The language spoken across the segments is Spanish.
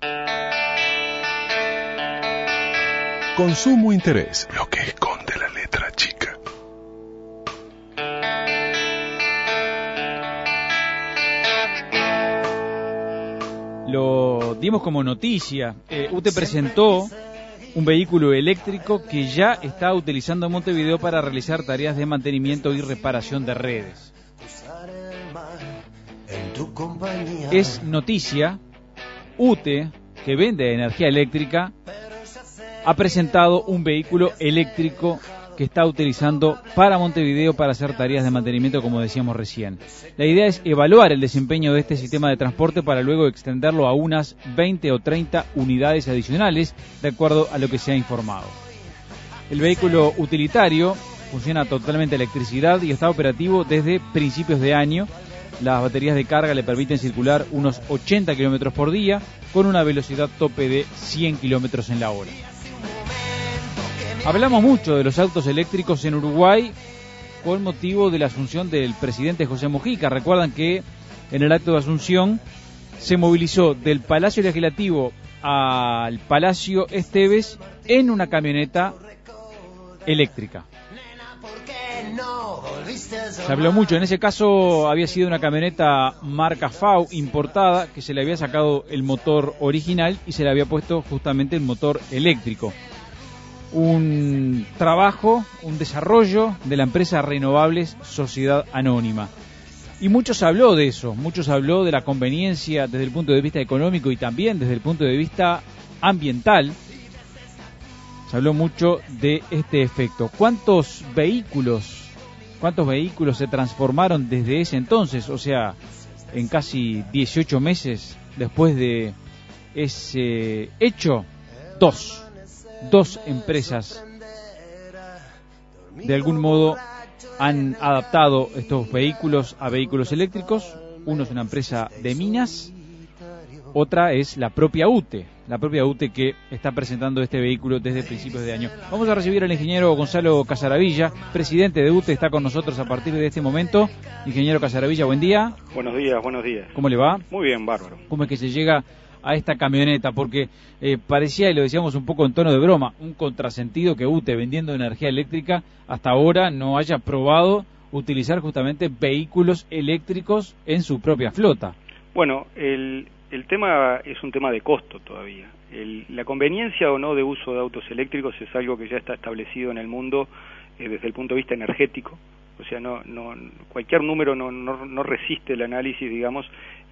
Consumo interés, lo que esconde la letra chica. Lo dimos como noticia. UTE presentó un vehículo eléctrico que ya está utilizando Montevideo para realizar tareas de mantenimiento y reparación de redes. Es noticia. UTE, que vende energía eléctrica, ha presentado un vehículo eléctrico que está utilizando para Montevideo para hacer tareas de mantenimiento, como decíamos recién. La idea es evaluar el desempeño de este sistema de transporte para luego extenderlo a unas 20 o 30 unidades adicionales, de acuerdo a lo que se ha informado. El vehículo utilitario funciona totalmente a electricidad y está operativo desde principios de año. Las baterías de carga le permiten circular unos 80 kilómetros por día con una velocidad tope de 100 kilómetros en la hora. Hablamos mucho de los autos eléctricos en Uruguay con motivo de la asunción del presidente José Mujica. Recuerdan que en el acto de asunción se movilizó del Palacio Legislativo al Palacio Esteves en una camioneta eléctrica. Se habló mucho, en ese caso había sido una camioneta marca FAU importada, que se le había sacado el motor original y se le había puesto justamente el motor eléctrico. Un trabajo, un desarrollo de la empresa Renovables Sociedad Anónima. Y mucho se habló de eso, mucho se habló de la conveniencia desde el punto de vista económico y también desde el punto de vista ambiental. Se habló mucho de este efecto. ¿Cuántos vehículos se transformaron desde ese entonces? O sea, en casi 18 meses después de ese hecho, dos empresas de algún modo han adaptado estos vehículos a vehículos eléctricos. Uno es una empresa de minas, otra es la propia UTE que está presentando este vehículo desde principios de año. Vamos a recibir al ingeniero Gonzalo Casaravilla, presidente de UTE, está con nosotros a partir de este momento. Ingeniero Casaravilla, buen día. Buenos días. ¿Cómo le va? Muy bien, bárbaro. ¿Cómo es que se llega a esta camioneta? Porque parecía, y lo decíamos un poco en tono de broma, un contrasentido que UTE, vendiendo energía eléctrica, hasta ahora no haya probado utilizar justamente vehículos eléctricos en su propia flota. Bueno, el tema es un tema de costo todavía. La conveniencia o no de uso de autos eléctricos es algo que ya está establecido en el mundo desde el punto de vista energético. O sea, cualquier número no resiste el análisis, digamos.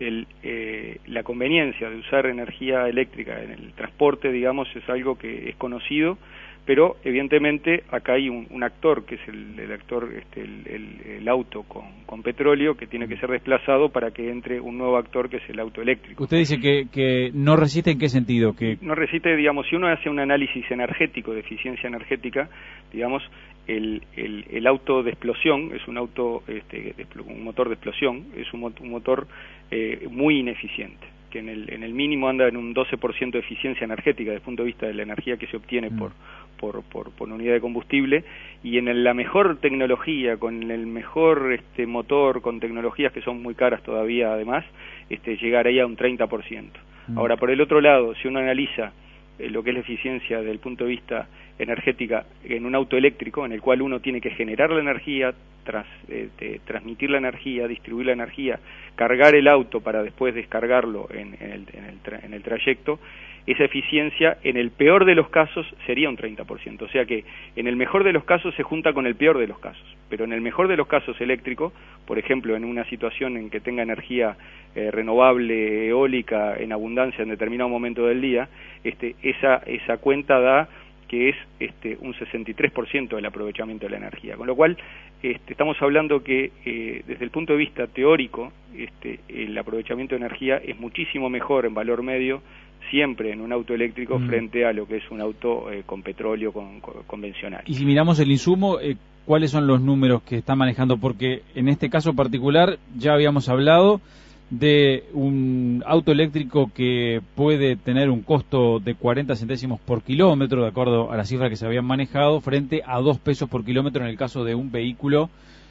La conveniencia de usar energía eléctrica en el transporte, digamos, es algo que es conocido, pero evidentemente acá hay un actor, que es el actor, el auto con petróleo, que tiene que ser desplazado para que entre un nuevo actor, que es el auto eléctrico. Usted dice que no resiste, ¿en qué sentido? Que no resiste, digamos, si uno hace un análisis energético, de eficiencia energética, digamos, el auto de explosión es un auto, un motor de explosión, es un motor muy ineficiente, que en el mínimo anda en un 12% de eficiencia energética desde el punto de vista de la energía que se obtiene por unidad de combustible, y en la mejor tecnología, con el mejor motor, con tecnologías que son muy caras todavía además, llegaría a un 30%. Ahora, por el otro lado, si uno analiza lo que es la eficiencia desde el punto de vista energética en un auto eléctrico, en el cual uno tiene que generar la energía, transmitir la energía, distribuir la energía, cargar el auto para después descargarlo en el trayecto, esa eficiencia en el peor de los casos sería un 30%. O sea que en el mejor de los casos se junta con el peor de los casos, pero en el mejor de los casos eléctrico, por ejemplo, en una situación en que tenga energía renovable, eólica, en abundancia en determinado momento del día, esa cuenta da que es un 63% del aprovechamiento de la energía, con lo cual estamos hablando que desde el punto de vista teórico el aprovechamiento de energía es muchísimo mejor en valor medio siempre en un auto eléctrico frente a lo que es un auto con petróleo convencional. Y si miramos el insumo, ¿cuáles son los números que está manejando? Porque en este caso particular ya habíamos hablado de un auto eléctrico que puede tener un costo de 40 centésimos por kilómetro, de acuerdo a la cifra que se habían manejado, frente a 2 pesos por kilómetro en el caso de un vehículo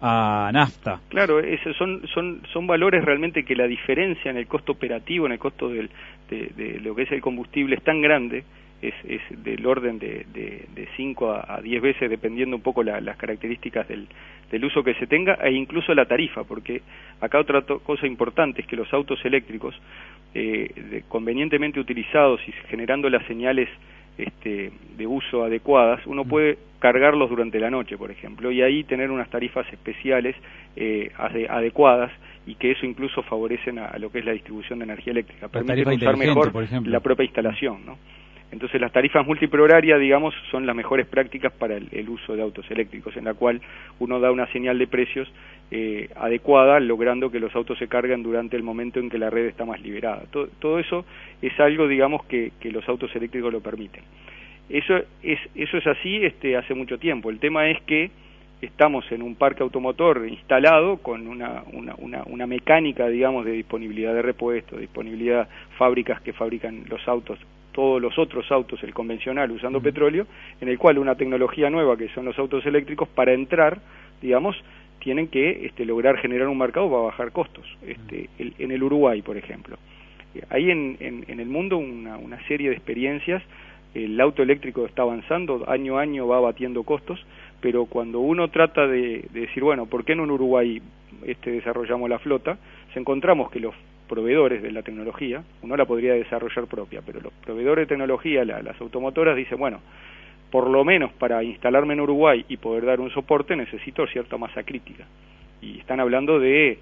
a nafta. Claro, son valores realmente que la diferencia en el costo operativo, en el costo de lo que es el combustible es tan grande, es del orden de 5 a 10 veces, dependiendo un poco las características del uso que se tenga, e incluso la tarifa, porque acá otra cosa importante es que los autos eléctricos, convenientemente utilizados y generando las señales de uso adecuadas, uno puede cargarlos durante la noche, por ejemplo, y ahí tener unas tarifas especiales adecuadas, y que eso incluso favorecen a lo que es la distribución de energía eléctrica, permiten usar mejor la propia instalación, ¿no? Entonces las tarifas multiprorarias, digamos, son las mejores prácticas para el uso de autos eléctricos, en la cual uno da una señal de precios adecuada, logrando que los autos se carguen durante el momento en que la red está más liberada. Todo eso es algo, digamos, que los autos eléctricos lo permiten. Eso es así hace mucho tiempo. El tema es que estamos en un parque automotor instalado con una mecánica, digamos, de disponibilidad de repuestos, disponibilidad, fábricas que fabrican los autos, todos los otros autos, el convencional usando petróleo, en el cual una tecnología nueva que son los autos eléctricos, para entrar, digamos, tienen que lograr generar un mercado para bajar costos. En el Uruguay, por ejemplo, hay en el mundo una serie de experiencias. El auto eléctrico está avanzando, año a año va batiendo costos, pero cuando uno trata de decir, bueno, ¿por qué no en Uruguay desarrollamos la flota? Encontramos que los proveedores de la tecnología, uno la podría desarrollar propia, pero los proveedores de tecnología, las automotoras, dicen, bueno, por lo menos para instalarme en Uruguay y poder dar un soporte necesito cierta masa crítica, y están hablando de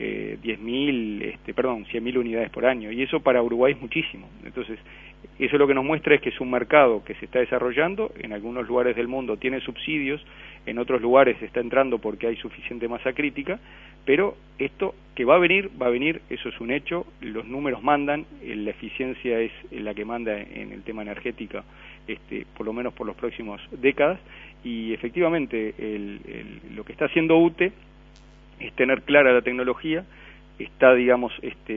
100.000 unidades por año, y eso para Uruguay es muchísimo. Entonces, eso lo que nos muestra es que es un mercado que se está desarrollando, en algunos lugares del mundo tiene subsidios, en otros lugares está entrando porque hay suficiente masa crítica, pero esto que va a venir, eso es un hecho, los números mandan, la eficiencia es la que manda en el tema energético, por lo menos por los próximos décadas, y efectivamente lo que está haciendo UTE es tener clara la tecnología, está, digamos,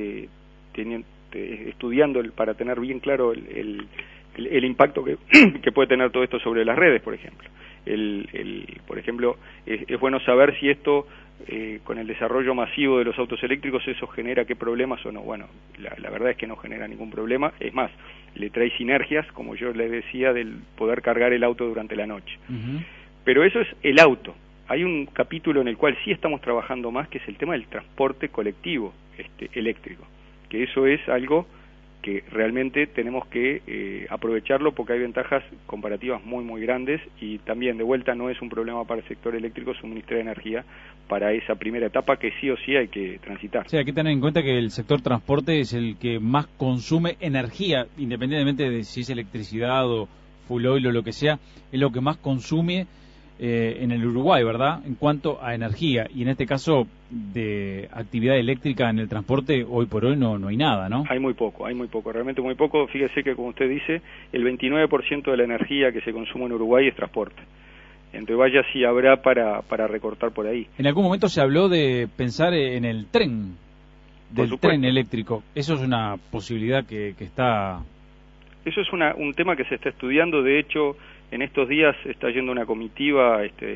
estudiando para tener bien claro el impacto que puede tener todo esto sobre las redes, por ejemplo. Por ejemplo, es bueno saber si esto, con el desarrollo masivo de los autos eléctricos, eso genera qué problemas o no. Bueno, la verdad es que no genera ningún problema, es más, le trae sinergias, como yo les decía, del poder cargar el auto durante la noche. Pero eso es el auto. Hay un capítulo en el cual sí estamos trabajando más, que es el tema del transporte colectivo eléctrico, que eso es algo que realmente tenemos que aprovecharlo, porque hay ventajas comparativas muy muy grandes, y también de vuelta no es un problema para el sector eléctrico suministrar energía para esa primera etapa que sí o sí hay que transitar. Sí, hay que tener en cuenta que el sector transporte es el que más consume energía, independientemente de si es electricidad o full oil o lo que sea, es lo que más consume en el Uruguay, ¿verdad? En cuanto a energía, y en este caso de actividad eléctrica en el transporte, hoy por hoy no hay nada, ¿no? Hay muy poco, realmente muy poco. Fíjese que, como usted dice, el 29% de la energía que se consume en Uruguay es transporte. Entonces vaya si habrá para recortar por ahí. En algún momento se habló de pensar en el tren, del tren eléctrico. Eso es una posibilidad que está... Eso es un tema que se está estudiando. De hecho, en estos días está yendo una comitiva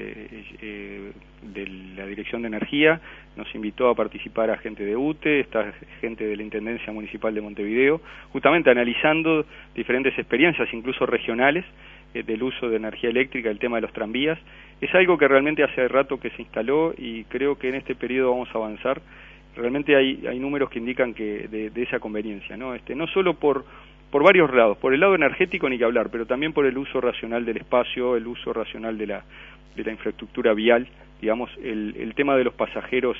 de la Dirección de Energía, nos invitó a participar a gente de UTE, está gente de la Intendencia Municipal de Montevideo, justamente analizando diferentes experiencias, incluso regionales, del uso de energía eléctrica, el tema de los tranvías. Es algo que realmente hace rato que se instaló, y creo que en este periodo vamos a avanzar. Realmente hay números que indican que de esa conveniencia, ¿no? No solo por varios lados, por el lado energético ni que hablar, pero también por el uso racional del espacio, el uso racional de la infraestructura vial, digamos, el tema de los pasajeros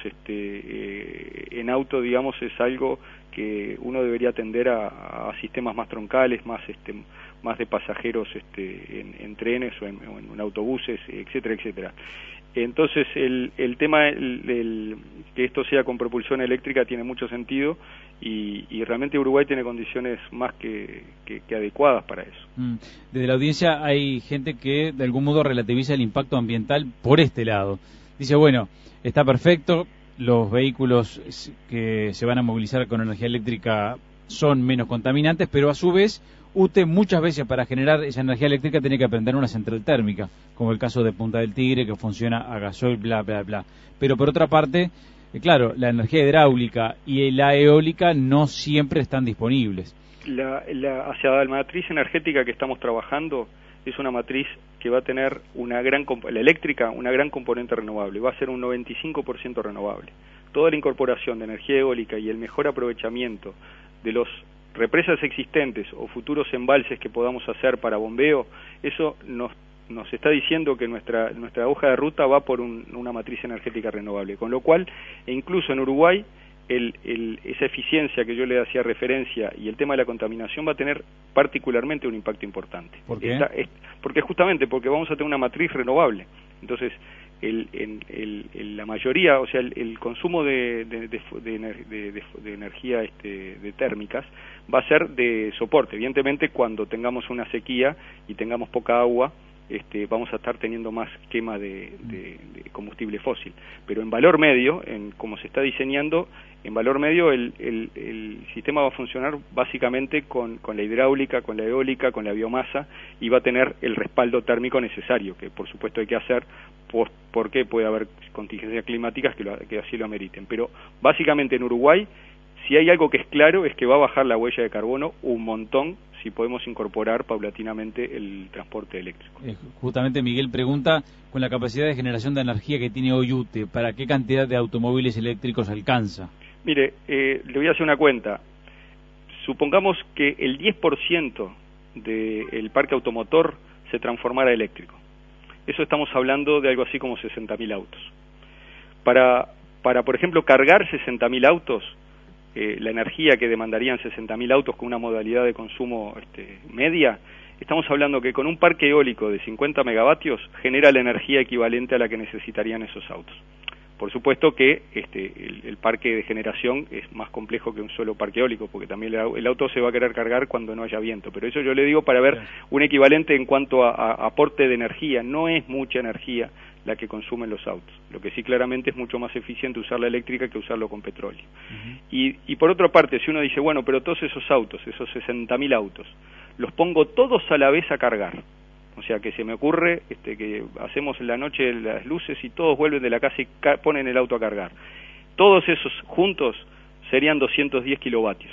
en auto, digamos, es algo que uno debería atender a sistemas más troncales, más de pasajeros en trenes o en autobuses, etcétera, etcétera. Entonces el tema que esto sea con propulsión eléctrica tiene mucho sentido, y realmente Uruguay tiene condiciones más que adecuadas para eso. Desde la audiencia hay gente que de algún modo relativiza el impacto ambiental por este lado. Dice, bueno, está perfecto, los vehículos que se van a movilizar con energía eléctrica son menos contaminantes, pero a su vez UTE muchas veces para generar esa energía eléctrica tiene que prender una central térmica, como el caso de Punta del Tigre, que funciona a gasoil, bla, bla, bla. Pero por otra parte, claro, la energía hidráulica y la eólica no siempre están disponibles. Hacia la matriz energética que estamos trabajando es una matriz que va a tener la eléctrica, una gran componente renovable, va a ser un 95% renovable. Toda la incorporación de energía eólica y el mejor aprovechamiento de los represas existentes o futuros embalses que podamos hacer para bombeo, eso nos está diciendo que nuestra hoja de ruta va por una matriz energética renovable, con lo cual, e incluso en Uruguay, esa eficiencia que yo le hacía referencia y el tema de la contaminación va a tener particularmente un impacto importante. ¿Por qué? Porque vamos a tener una matriz renovable. Entonces, la mayoría, o sea, el consumo de energía de térmicas va a ser de soporte. Evidentemente, cuando tengamos una sequía y tengamos poca agua, vamos a estar teniendo más quema de combustible fósil. Pero en valor medio, como se está diseñando, en valor medio el sistema va a funcionar básicamente con la hidráulica, con la eólica, con la biomasa, y va a tener el respaldo térmico necesario, que por supuesto hay que hacer porque puede haber contingencias climáticas que así lo ameriten. Pero básicamente en Uruguay, si hay algo que es claro, es que va a bajar la huella de carbono un montón si podemos incorporar paulatinamente el transporte eléctrico. Justamente Miguel pregunta, con la capacidad de generación de energía que tiene hoy UTE, ¿para qué cantidad de automóviles eléctricos alcanza? Mire, le voy a hacer una cuenta. Supongamos que el 10% del parque automotor se transformara eléctrico. Eso estamos hablando de algo así como 60.000 autos. Para por ejemplo, cargar 60.000 autos, la energía que demandarían 60.000 autos con una modalidad de consumo media, estamos hablando que con un parque eólico de 50 megavatios genera la energía equivalente a la que necesitarían esos autos. Por supuesto que el parque de generación es más complejo que un solo parque eólico, porque también el auto se va a querer cargar cuando no haya viento, pero eso yo le digo para ver un equivalente en cuanto a aporte de energía. No es mucha energía la que consumen los autos. Lo que sí claramente es mucho más eficiente usar la eléctrica que usarlo con petróleo. Y por otra parte, si uno dice, bueno, pero todos esos autos, esos 60.000 autos, los pongo todos a la vez a cargar. O sea, que se me ocurre que hacemos en la noche las luces y todos vuelven de la casa y ponen el auto a cargar. Todos esos juntos serían 210 kilovatios.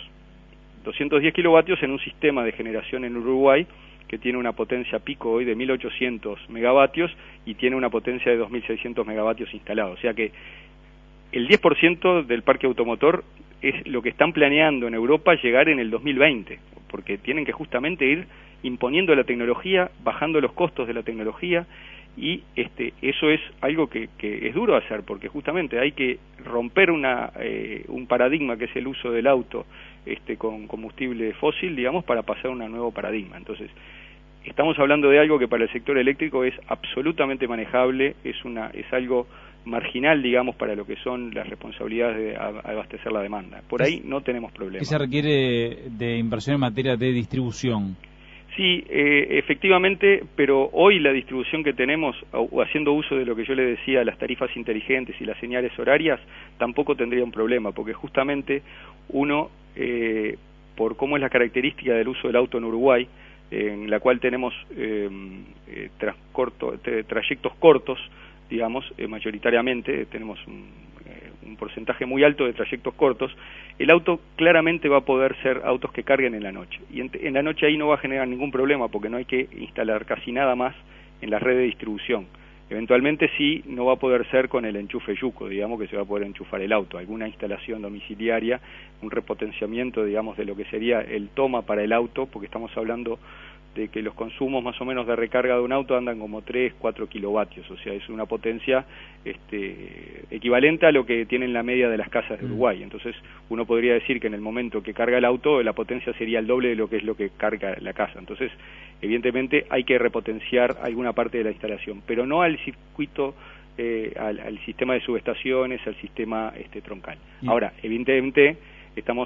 210 kilovatios en un sistema de generación en Uruguay que tiene una potencia pico hoy de 1.800 megavatios y tiene una potencia de 2.600 megavatios instalado. O sea que el 10% del parque automotor es lo que están planeando en Europa llegar en el 2020, porque tienen que justamente ir imponiendo la tecnología, bajando los costos de la tecnología, y eso es algo que es duro hacer, porque justamente hay que romper un paradigma que es el uso del auto con combustible fósil, digamos, para pasar a un nuevo paradigma. Entonces, estamos hablando de algo que para el sector eléctrico es absolutamente manejable, es algo marginal, digamos, para lo que son las responsabilidades de abastecer la demanda. Por ahí no tenemos problemas. ¿Qué se requiere de inversión en materia de distribución? Sí, efectivamente, pero hoy la distribución que tenemos, haciendo uso de lo que yo le decía, las tarifas inteligentes y las señales horarias, tampoco tendría un problema, porque justamente uno, por cómo es la característica del uso del auto en Uruguay, en la cual tenemos trayectos cortos, digamos, mayoritariamente tenemos un porcentaje muy alto de trayectos cortos, el auto claramente va a poder ser autos que carguen en la noche. Y en la noche ahí no va a generar ningún problema porque no hay que instalar casi nada más en la red de distribución. Eventualmente sí, no va a poder ser con el enchufe yuco, digamos, que se va a poder enchufar el auto, alguna instalación domiciliaria, un repotenciamiento, digamos, de lo que sería el toma para el auto, porque estamos hablando de que los consumos más o menos de recarga de un auto andan como 3-4 kilovatios, o sea, es una potencia equivalente a lo que tienen la media de las casas de Uruguay. Entonces, uno podría decir que en el momento que carga el auto, la potencia sería el doble de lo que carga la casa. Entonces, evidentemente hay que repotenciar alguna parte de la instalación, pero no al circuito, al sistema de subestaciones, al sistema troncal. Ahora, evidentemente, estamos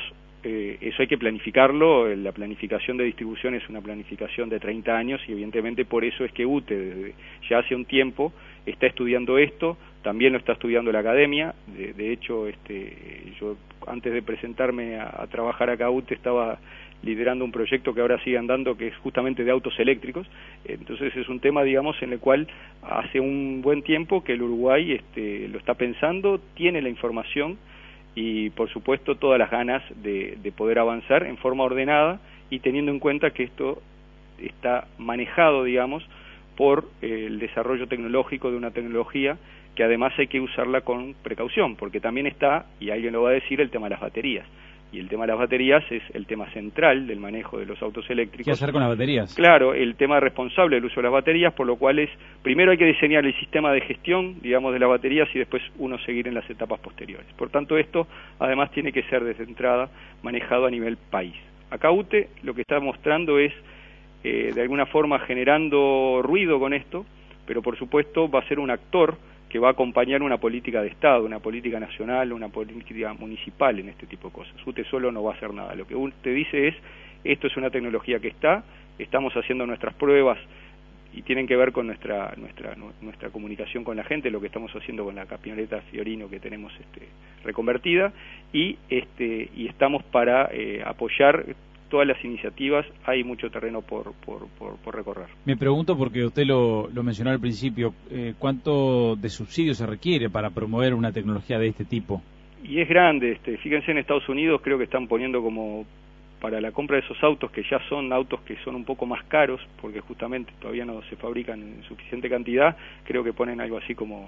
eso hay que planificarlo. La planificación de distribución es una planificación de 30 años y evidentemente por eso es que UTE desde ya hace un tiempo está estudiando esto, también lo está estudiando la academia. De hecho, yo antes de presentarme a trabajar acá a UTE estaba liderando un proyecto que ahora sigue andando, que es justamente de autos eléctricos. Entonces es un tema, digamos, en el cual hace un buen tiempo que el Uruguay lo está pensando, tiene la información y por supuesto todas las ganas de poder avanzar en forma ordenada y teniendo en cuenta que esto está manejado, digamos, por el desarrollo tecnológico de una tecnología que además hay que usarla con precaución, porque también está, y alguien lo va a decir, el tema de las baterías. Y el tema de las baterías es el tema central del manejo de los autos eléctricos. ¿Qué hacer con las baterías? Claro, el tema responsable del uso de las baterías, por lo cual primero hay que diseñar el sistema de gestión, digamos, de las baterías y después uno seguir en las etapas posteriores. Por tanto, esto además tiene que ser desde entrada manejado a nivel país. Acá UTE lo que está mostrando es, de alguna forma, generando ruido con esto, pero por supuesto va a ser un actor que va a acompañar una política de Estado, una política nacional, una política municipal en este tipo de cosas. UTE solo no va a hacer nada. Lo que UTE dice es, esto es una tecnología que estamos haciendo nuestras pruebas y tienen que ver con nuestra comunicación con la gente, lo que estamos haciendo con la camioneta Fiorino que tenemos reconvertida, y estamos para apoyar todas las iniciativas. Hay mucho terreno por recorrer. Me pregunto, porque usted lo mencionó al principio, ¿cuánto de subsidio se requiere para promover una tecnología de este tipo? Y es grande. Fíjense, en Estados Unidos creo que están poniendo como para la compra de esos autos, que ya son autos que son un poco más caros, porque justamente todavía no se fabrican en suficiente cantidad, creo que ponen algo así como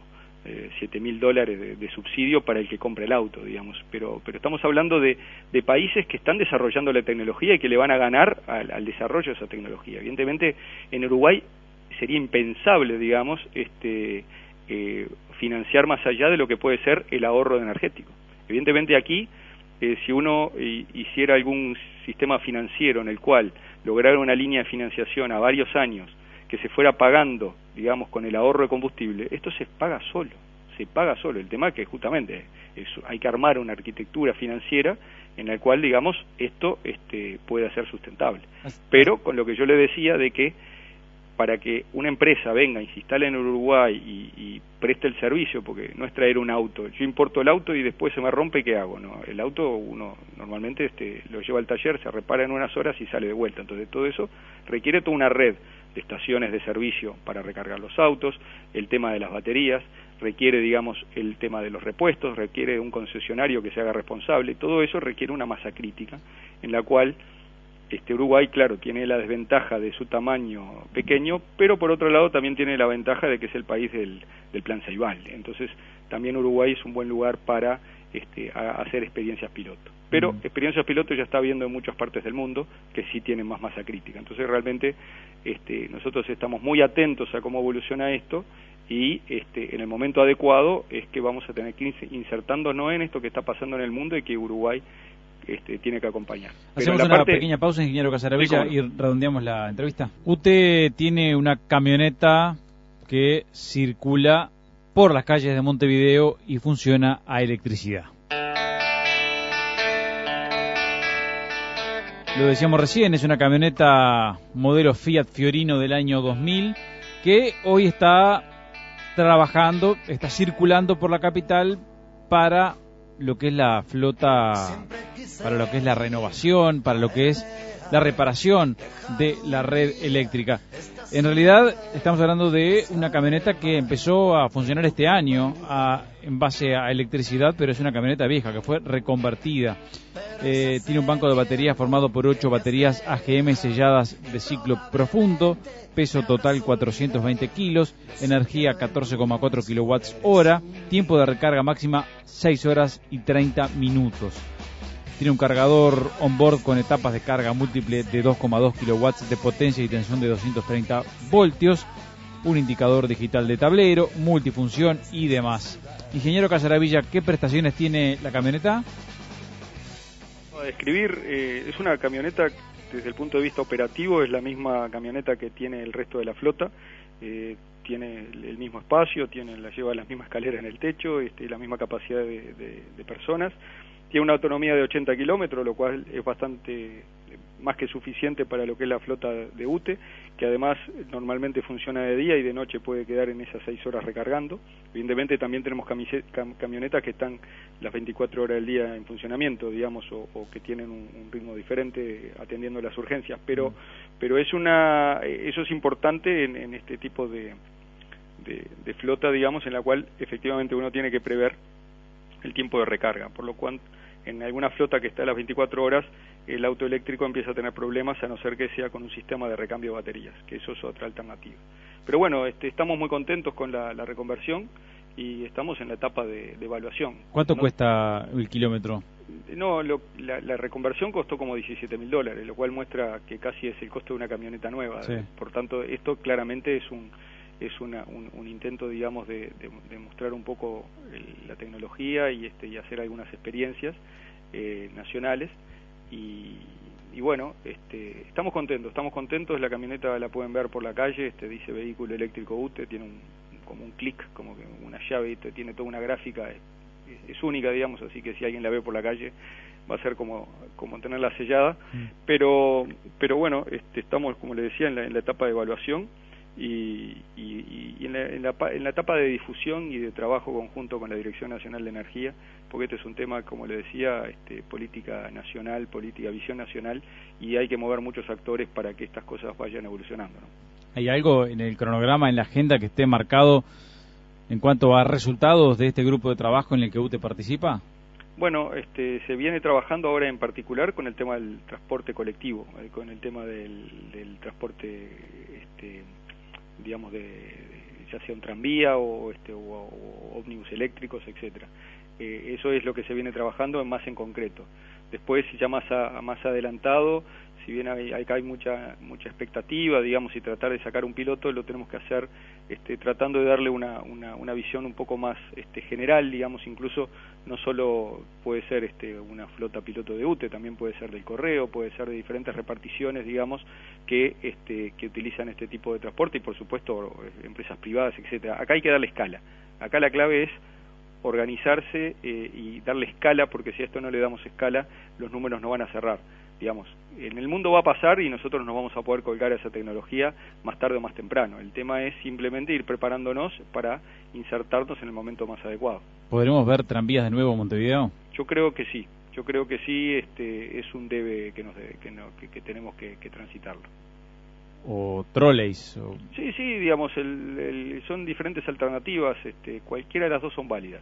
$7.000 de subsidio para el que compre el auto, digamos, pero estamos hablando de países que están desarrollando la tecnología y que le van a ganar al desarrollo de esa tecnología. Evidentemente en Uruguay sería impensable, digamos, financiar más allá de lo que puede ser el ahorro energético. Evidentemente aquí, si uno hiciera algún sistema financiero en el cual lograra una línea de financiación a varios años que se fuera pagando, digamos, con el ahorro de combustible, esto se paga solo. El tema es que justamente hay que armar una arquitectura financiera en la cual, digamos, esto pueda ser sustentable. Pero con lo que yo le decía de que para que una empresa venga y se instale en Uruguay y preste el servicio, porque no es traer un auto, yo importo el auto y después se me rompe, ¿qué hago? No, el auto uno normalmente lo lleva al taller, se repara en unas horas y sale de vuelta. Entonces todo eso requiere toda una red de estaciones de servicio para recargar los autos, el tema de las baterías, requiere, digamos, el tema de los repuestos, requiere un concesionario que se haga responsable. Todo eso requiere una masa crítica en la cual Uruguay, claro, tiene la desventaja de su tamaño pequeño, pero por otro lado también tiene la ventaja de que es el país del Plan Ceibal. Entonces también Uruguay es un buen lugar para hacer experiencias piloto. Pero experiencias piloto ya está habiendo en muchas partes del mundo que sí tienen más masa crítica. Entonces realmente nosotros estamos muy atentos a cómo evoluciona esto y en el momento adecuado es que vamos a tener que ir insertándonos en esto que está pasando en el mundo y que Uruguay tiene que acompañar. Hacemos una pequeña pausa, ingeniero Casaravilla, y redondeamos la entrevista. UTE tiene una camioneta que circula por las calles de Montevideo y funciona a electricidad. Lo decíamos recién, es una camioneta modelo Fiat Fiorino del año 2000 que hoy está trabajando, está circulando por la capital para lo que es la flota, para lo que es la renovación, para lo que es la reparación de la red eléctrica. En realidad estamos hablando de una camioneta que empezó a funcionar este año en base a electricidad, pero es una camioneta vieja que fue reconvertida. Tiene un banco de baterías formado por 8 baterías AGM selladas de ciclo profundo, peso total 420 kilos, energía 14,4 kilowatts hora, tiempo de recarga máxima 6 horas y 30 minutos. Tiene un cargador on-board con etapas de carga múltiple de 2,2 kilowatts de potencia y tensión de 230 voltios, un indicador digital de tablero, multifunción y demás. Ingeniero Casaravilla, ¿qué prestaciones tiene la camioneta? A describir, es una camioneta, desde el punto de vista operativo, es la misma camioneta que tiene el resto de la flota, tiene el mismo espacio, lleva las mismas escaleras en el techo, la misma capacidad de personas. tiene una autonomía de 80 kilómetros, lo cual es bastante más que suficiente para lo que es la flota de UTE, que además normalmente funciona de día y de noche puede quedar en esas 6 horas recargando. Evidentemente también tenemos camionetas que están las 24 horas del día en funcionamiento, digamos, o que tienen un ritmo diferente atendiendo las urgencias, pero eso es importante en este tipo de flota, digamos, en la cual efectivamente uno tiene que prever el tiempo de recarga, por lo cual en alguna flota que está a las 24 horas el auto eléctrico empieza a tener problemas, a no ser que sea con un sistema de recambio de baterías, que eso es otra alternativa. Pero bueno, estamos muy contentos con la reconversión y estamos en la etapa de evaluación. ¿Cuánto cuesta el kilómetro? No, la reconversión costó como $17.000, lo cual muestra que casi es el costo de una camioneta nueva. Sí. Por tanto, esto claramente es un intento, digamos, de mostrar un poco la tecnología y hacer algunas experiencias nacionales y bueno, estamos contentos, la camioneta la pueden ver por la calle, dice vehículo eléctrico UTE, tiene como un clic, como que una llave, tiene toda una gráfica, es única, digamos, así que si alguien la ve por la calle va a ser como tenerla sellada, pero bueno, estamos, como le decía, en la etapa de evaluación y en la etapa de difusión y de trabajo conjunto con la Dirección Nacional de Energía, porque este es un tema, como le decía, política nacional, visión nacional, y hay que mover muchos actores para que estas cosas vayan evolucionando, ¿no? ¿Hay algo en el cronograma, en la agenda, que esté marcado en cuanto a resultados de este grupo de trabajo en el que UTE participa? Bueno, se viene trabajando ahora en particular con el tema del transporte colectivo, con el tema del transporte, digamos, ya sea un tranvía o ómnibus eléctricos, etcétera. Eso es lo que se viene trabajando más en concreto. Después, ya más adelantado, si bien hay mucha expectativa, digamos, y tratar de sacar un piloto, lo tenemos que hacer tratando de darle una visión un poco más general, digamos, incluso no solo puede ser una flota piloto de UTE, también puede ser del correo, puede ser de diferentes reparticiones, digamos, que utilizan este tipo de transporte y por supuesto empresas privadas, etcétera. Acá hay que darle escala. Acá la clave es organizarse y darle escala, porque si a esto no le damos escala, los números no van a cerrar. Digamos, en el mundo va a pasar y nosotros nos vamos a poder colgar a esa tecnología más tarde o más temprano. El tema es simplemente ir preparándonos para insertarnos en el momento más adecuado. ¿Podremos ver tranvías de nuevo en Montevideo? Yo creo que sí, es un debe que tenemos que transitarlo. ¿O troleys? Sí, digamos, son diferentes alternativas, cualquiera de las dos son válidas.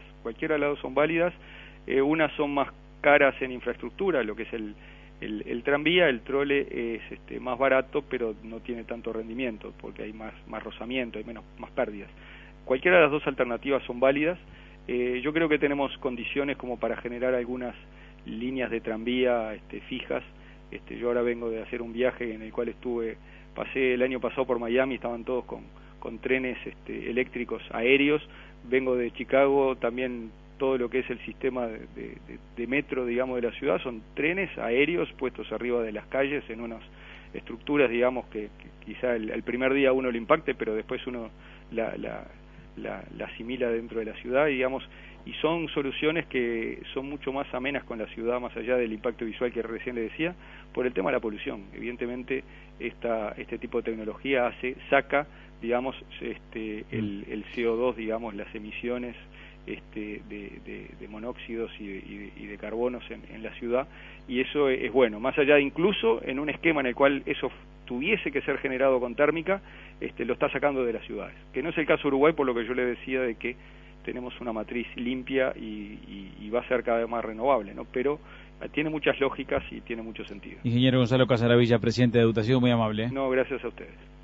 Unas son más caras en infraestructura, lo que es el tranvía, el trole es más barato, pero no tiene tanto rendimiento, porque hay más rozamiento, hay más pérdidas. Cualquiera de las dos alternativas son válidas. Yo creo que tenemos condiciones como para generar algunas líneas de tranvía fijas. Yo ahora vengo de hacer un viaje en el cual pasé el año pasado por Miami, estaban todos con trenes eléctricos aéreos. Vengo de Chicago, también todo lo que es el sistema de metro, digamos, de la ciudad, son trenes aéreos puestos arriba de las calles en unas estructuras, digamos, que quizá el primer día uno lo impacte, pero después uno la asimila dentro de la ciudad, digamos, y son soluciones que son mucho más amenas con la ciudad, más allá del impacto visual que recién le decía, por el tema de la polución. Evidentemente, este tipo de tecnología saca, digamos, el CO2, digamos, las emisiones de monóxidos y de carbonos en la ciudad, y eso es bueno, más allá de incluso en un esquema en el cual eso tuviese que ser generado con térmica, lo está sacando de las ciudades, que no es el caso de Uruguay, por lo que yo le decía de que tenemos una matriz limpia y va a ser cada vez más renovable, ¿no? Pero tiene muchas lógicas y tiene mucho sentido. Ingeniero Gonzalo Casaravilla, presidente de EDUTA, muy amable. No, gracias a ustedes.